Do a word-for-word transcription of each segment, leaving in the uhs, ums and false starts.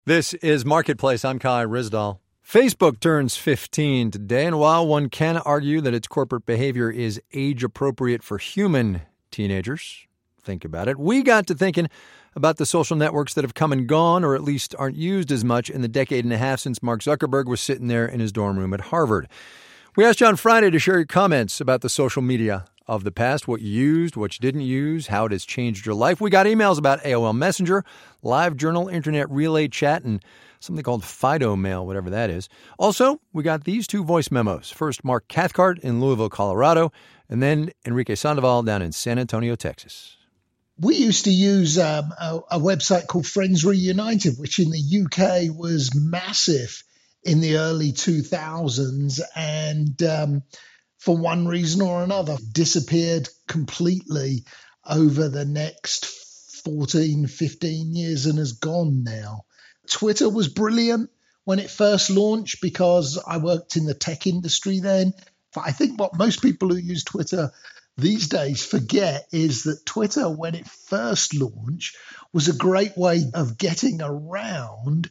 This is Marketplace. I'm Kai Risdall. Facebook turns fifteen today, and while one can argue that its corporate behavior is age-appropriate for human teenagers, think about it, we got to thinking about the social networks that have come and gone, or at least aren't used as much in the decade and a half since Mark Zuckerberg was sitting there in his dorm room at Harvard. We asked you on Friday to share your comments about the social media of the past, what you used, what you didn't use, how it has changed your life. We got emails about A O L Messenger, LiveJournal, Internet Relay Chat, and something called Fido Mail, whatever that is. Also, we got these two voice memos. First, Mark Cathcart in Louisville, Colorado, and then Enrique Sandoval down in San Antonio, Texas. We used to use um, a, a website called Friends Reunited, which in the U K was massive in the early two thousands, and um, for one reason or another, disappeared completely over the next fourteen, fifteen years and has gone now. Twitter was brilliant when it first launched because I worked in the tech industry then. But I think what most people who use Twitter these days forget is that Twitter, when it first launched, was a great way of getting around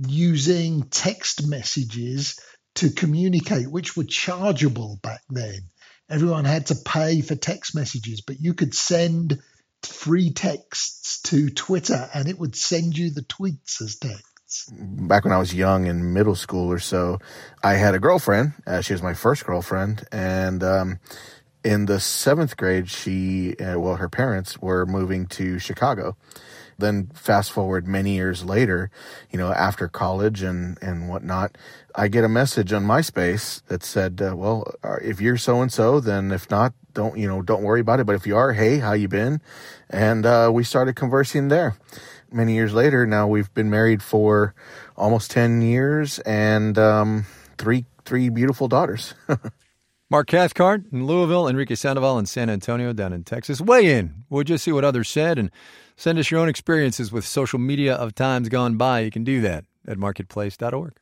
using text messages to communicate, which were chargeable back then. Everyone had to pay for text messages, but you could send free texts to Twitter and it would send you the tweets as texts. Back when I was young in middle school or so, I had a girlfriend. Uh, she was my first girlfriend. And um, in the seventh grade, she, uh, well, her parents were moving to Chicago. Then fast forward many years later, you know, after college and, and whatnot, I get a message on MySpace that said, uh, well, if you're so-and-so, then if not, don't, you know, don't worry about it. But if you are, hey, how you been? And uh, we started conversing there. Many years later, now we've been married for almost ten years and um, three three beautiful daughters. Mark Cathcart in Louisville, Enrique Sandoval in San Antonio down in Texas. Weigh in. We'll just see what others said and send us your own experiences with social media of times gone by. You can do that at marketplace dot org.